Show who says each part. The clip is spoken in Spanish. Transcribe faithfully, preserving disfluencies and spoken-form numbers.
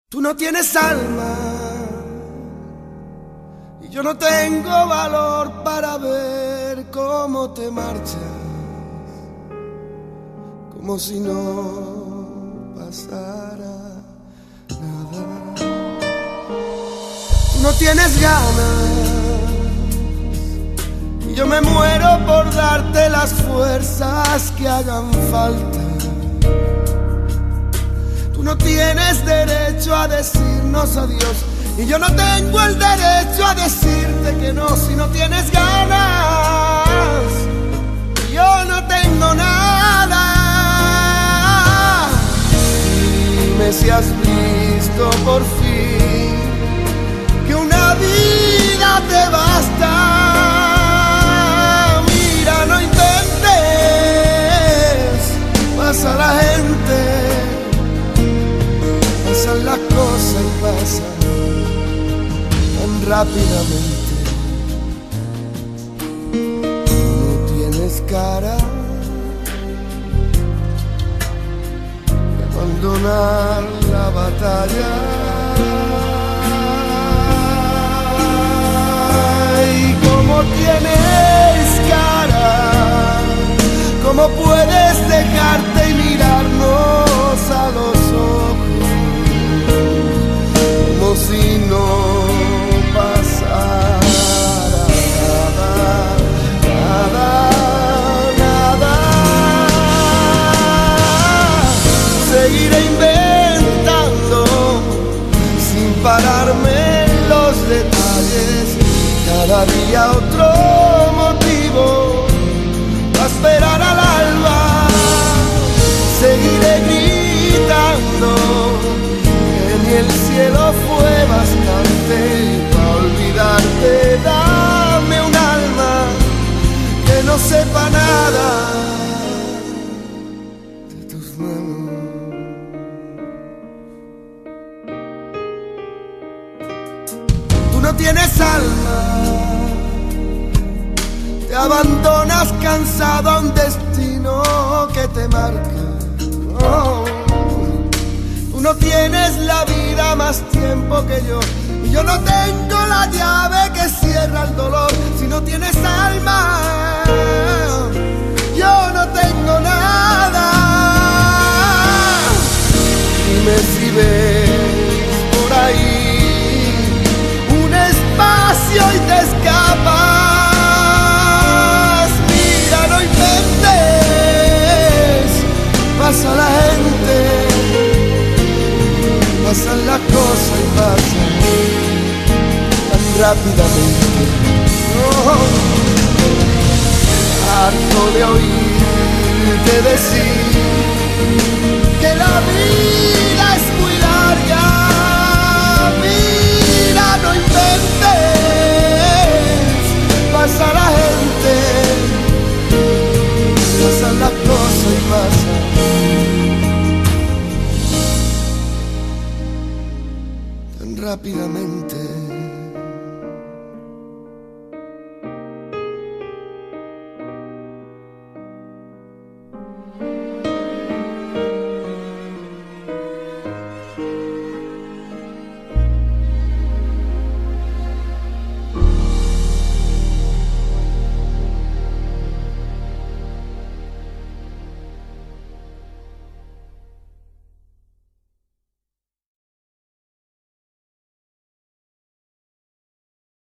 Speaker 1: Tú no tienes alma y yo no tengo valor para ver cómo te marchas, como si no pasara nada. Tú no tienes ganas y yo me muero por darte las fuerzas que hagan falta. Tú no tienes derecho a decirnos adiós y yo no tengo el derecho a decirte que no. Si no tienes ganas, yo no tengo nada. Dime si has visto por fin que una vida te basta. Mira, no intentes, pasa la gente, pasan las cosas y pasan tan rápidamente. No tienes cara de abandonar la batalla. Y cómo tienes cara, cómo puedes dejarte y mirarnos a los ojos como si no pasara nada, nada, nada. Seguiré inventando sin pararme en los detalles, cada día otro motivo para esperar al alba. Seguiré gritando que ni el cielo fue bastante para olvidarte. Dame un alma que no sepa nada de tus manos. Tú no tienes alma, te abandonas cansado a un destino que te marca. Oh. Tú no tienes la vida más tiempo que yo y yo no tengo la llave que cierra el dolor. Si no tienes alma, yo no tengo nada. Dime si ves por ahí un espacio y te escapas. Mira, no inventes, pasa la gente, pasan las cosas y pasan tan rápidamente. Oh, harto de oírte decir que la vida es muy larga. Mira, no inventes, pasa la gente, pasan las cosas y pasan rápidamente.